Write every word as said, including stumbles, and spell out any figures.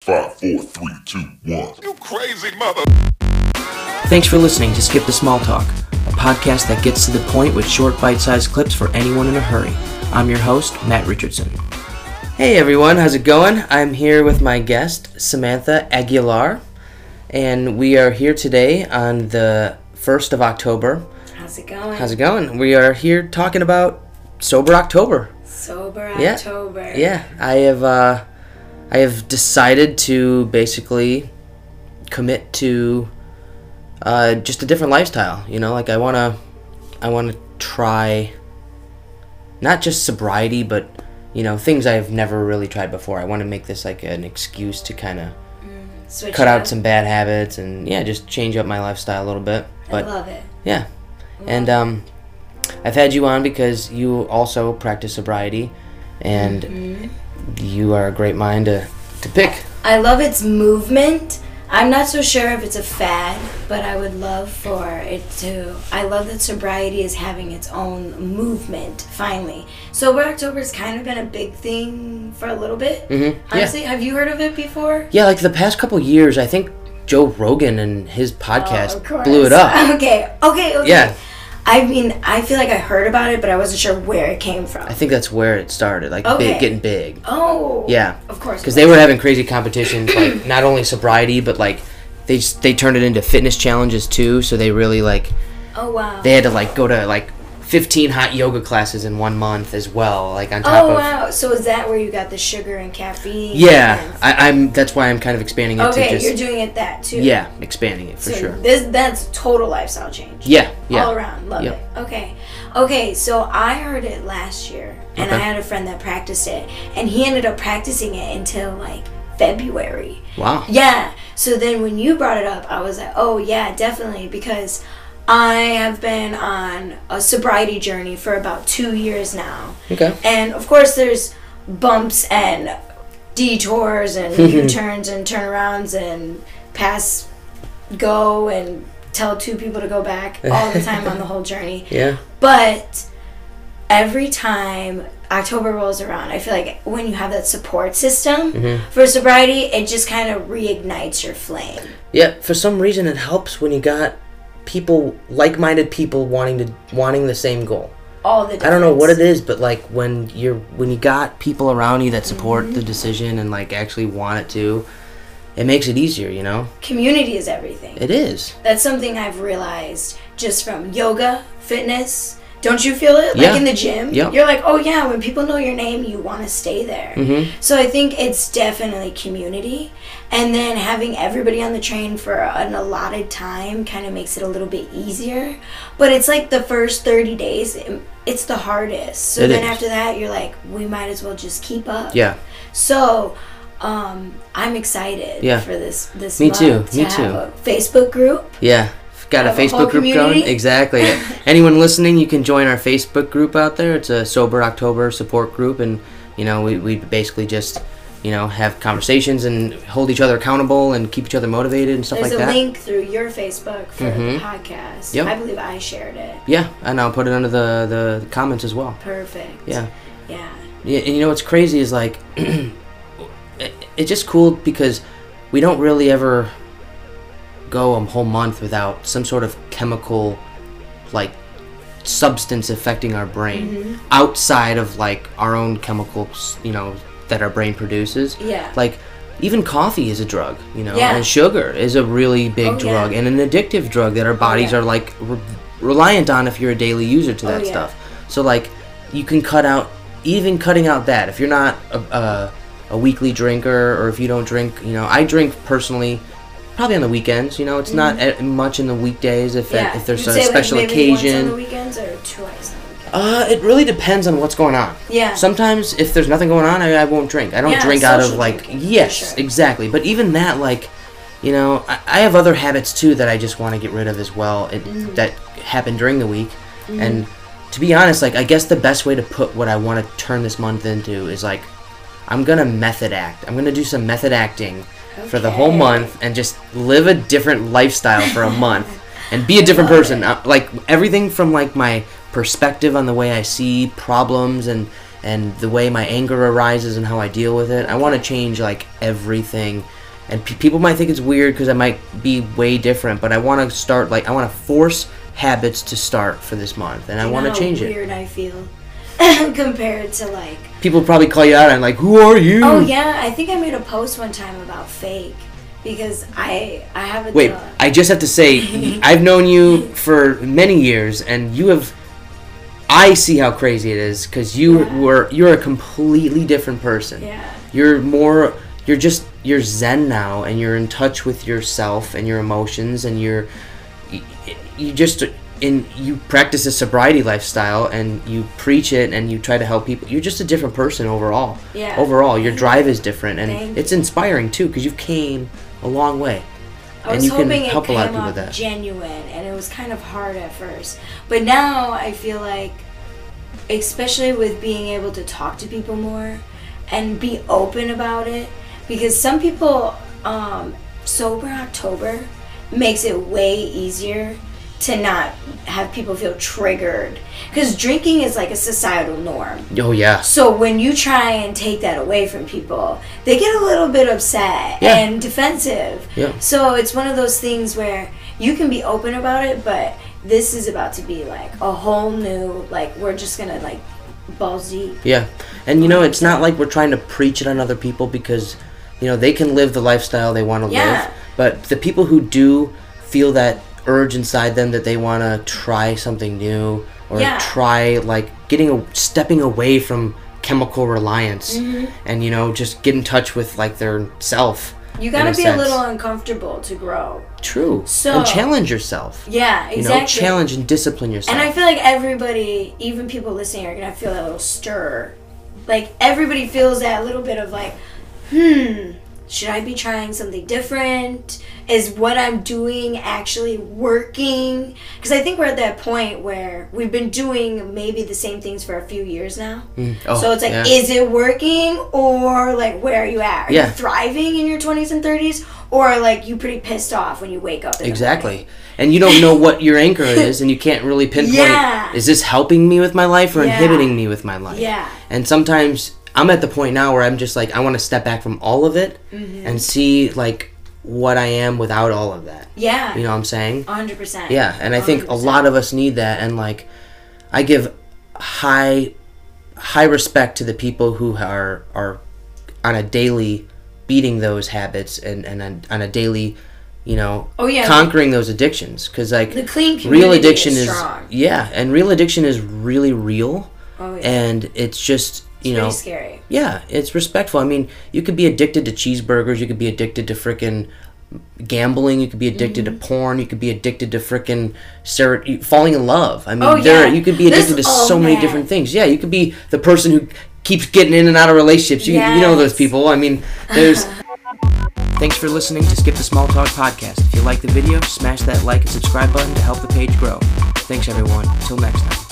Five, four, three, two, one. You crazy mother. Thanks for listening to Skip the Small Talk, a podcast that gets to the point with short bite-sized clips for anyone in a hurry. I'm your host, Matt Richardson. Hey everyone, how's it going? I'm here with my guest, Samantha Aguilar, and we are here today on the first of October. How's it going? How's it going? We are here talking about Sober October. Sober yeah. October. Yeah, I have uh, I have decided to basically commit to uh, just a different lifestyle. You know, like I wanna, I wanna try not just sobriety, but you know, things I've never really tried before. I want to make this like an excuse to kind of mm, cut up. out some bad habits and yeah, just change up my lifestyle a little bit. But I love it. Yeah, and um, I've had you on because you also practice sobriety, and mm-hmm. you are a great mind to to pick. I love its movement. I'm not so sure if it's a fad, but I would love for it to. I love that sobriety is having its own movement, finally. Sober October has kind of been a big thing for a little bit. Mm-hmm. Honestly, yeah. Have you heard of it before? Yeah, like the past couple years, I think Joe Rogan and his podcast oh, of course. blew it up. Okay, okay, okay. Yeah. I mean, I feel like I heard about it, but I wasn't sure where it came from. I think that's where it started, like okay. big, getting big. Oh. Yeah. Of course. Because they were having crazy competitions, like not only sobriety, but like they just, they turned it into fitness challenges too. So they really like. Oh wow. They had to like go to like fifteen hot yoga classes in one month as well, like on top oh, of. Oh wow! So is that where you got the sugar and caffeine? Yeah, I, I'm. That's why I'm kind of expanding it okay, to just. you're doing it that too. Yeah, expanding it for so sure. This that's total lifestyle change. Yeah, yeah. All around, love yep. it. Okay, okay. So I heard it last year, and okay. I had a friend that practiced it, and he ended up practicing it until like February. Wow. Yeah. So then when you brought it up, I was like, oh yeah, definitely, because I have been on a sobriety journey for about two years now. Okay. And of course there's bumps and detours and U-turns and turnarounds and pass, go and tell two people to go back all the time on the whole journey. Yeah. But every time October rolls around, I feel like when you have that support system mm-hmm. for sobriety, it just kind of reignites your flame. Yeah, for some reason it helps when you got people, like-minded people wanting to wanting the same goal. All the difference. I don't know what it is, but like when you're when you got people around you that support mm-hmm. the decision and like actually want it to, it makes it easier, you know? Community is everything. It is. That's something I've realized just from yoga, fitness. Don't you feel it? Like yeah. in the gym? Yep. You're like, oh yeah, when people know your name, you want to stay there. Mm-hmm. So I think it's definitely community. And then having everybody on the train for an allotted time kind of makes it a little bit easier. But it's like the first thirty days, it's the hardest. So it then is. after that, you're like, we might as well just keep up. Yeah. So um, I'm excited yeah. for this, this Me month too. to Me have too. a Facebook group. Yeah. Got a Have a Facebook whole group community? going? Exactly. Anyone listening, you can join our Facebook group out there. It's a Sober October support group, and you know we, we basically just you know have conversations and hold each other accountable and keep each other motivated and stuff There's like a that. link through your Facebook for mm-hmm. the podcast. Yep. I believe I shared it. Yeah, and I'll put it under the, the comments as well. Perfect. Yeah. Yeah. Yeah, and you know what's crazy is like it, it's just cool because we don't really ever go a whole month without some sort of chemical like substance affecting our brain mm-hmm. outside of like our own chemicals, you know, that our brain produces. Yeah. Like even coffee is a drug, you know, yeah. and sugar is a really big oh, drug yeah. and an addictive drug that our bodies oh, yeah. are like re- reliant on if you're a daily user to that oh, yeah. stuff. So like you can cut out, even cutting out that if you're not a, a, a weekly drinker, or if you don't drink, you know, I drink personally probably on the weekends, you know, it's mm-hmm. not much in the weekdays if yeah. if there's You'd a say special like maybe occasion. Once on the weekends or twice on the weekends? Uh, it really depends on what's going on. Yeah. Sometimes if there's nothing going on, I, I won't drink. I don't yeah, drink out of social like drinking, yes, for sure. exactly. But even that, like, you know, I, I have other habits too that I just want to get rid of as well. It, mm-hmm. That happen during the week, mm-hmm. and to be honest, like I guess the best way to put what I want to turn this month into is like I'm gonna method act. I'm gonna do some method acting. Okay. For the whole month and just live a different lifestyle for a month and be a different person. Uh, like everything from like my perspective on the way I see problems and and the way my anger arises and how I deal with it. I want to change like everything And pe- people might think it's weird because I might be way different, but I want to start, like, I want to force habits to start for this month, and I want to change it. Weird I feel compared to, like, people probably call you out and like, who are you? Oh yeah, I think I made a post one time about fake because I I have a wait. Uh, I just have to say, I've known you for many years, and you have. I see how crazy it is because you yeah. were you're a completely different person. Yeah. You're more. You're just you're zen now, and you're in touch with yourself and your emotions, and you're you, you just. In you practice a sobriety lifestyle and you preach it and you try to help people. You're just a different person overall. Yeah. Overall, your drive is different, and Thank it's inspiring too because you've came a long way. I was and you hoping can it help a lot of came people off with that. genuine, and it was kind of hard at first. But now I feel like, especially with being able to talk to people more and be open about it, because some people, um, Sober October makes it way easier to not have people feel triggered, because drinking is like a societal norm. Oh yeah. So when you try and take that away from people, they get a little bit upset yeah. and defensive. Yeah. So it's one of those things where you can be open about it, but this is about to be like a whole new, like, we're just gonna like balls deep. Yeah. And you know, it's not like we're trying to preach it on other people, because you know they can live the lifestyle they want to Yeah. live, but the people who do feel that urge inside them that they want to try something new or Yeah. try like getting a stepping away from chemical reliance, Mm-hmm. and you know just get in touch with like their self. You gotta in a be sense. a little uncomfortable to grow. True. So- and challenge yourself. Yeah, exactly. You know, challenge and discipline yourself. And I feel like everybody, even people listening, are gonna feel that little stir. Like everybody feels that little bit of like, hmm, should I be trying something different? Is what I'm doing actually working? Because I think we're at that point where we've been doing maybe the same things for a few years now. Mm. Oh, so it's like, yeah. is it working, or like where are you at? Are Yeah. you thriving in your twenties and thirties, or like you pretty pissed off when you wake up? In the Exactly. morning? And you don't know what your anchor is, and you can't really pinpoint, Yeah. is this helping me with my life or Yeah. inhibiting me with my life? Yeah. And sometimes I'm at the point now where I'm just like, I want to step back from all of it Mm-hmm. and see like what I am without all of that. Yeah. You know what I'm saying? one hundred percent. Yeah, and I think a one hundred percent. lot of us need that, and like I give high high respect to the people who are are on a daily beating those habits and and on, on a daily, you know, Oh, yeah. conquering those addictions, cuz like The clean real community addiction is is, strong. yeah, and real addiction is really real. Oh, yeah. And it's just, you Pretty know, scary. yeah, it's respectful. I mean, you could be addicted to cheeseburgers. You could be addicted to frickin' gambling. You could be addicted Mm-hmm. to porn. You could be addicted to frickin' ser- falling in love. I mean, Oh, there yeah. you could be addicted There's- to oh, so many man. different things. Yeah, you could be the person who keeps getting in and out of relationships. You, you know those Yes. people. I mean, there's... Thanks for listening to Skip the Small Talk podcast. If you like the video, smash that like and subscribe button to help the page grow. Thanks, everyone. Until next time.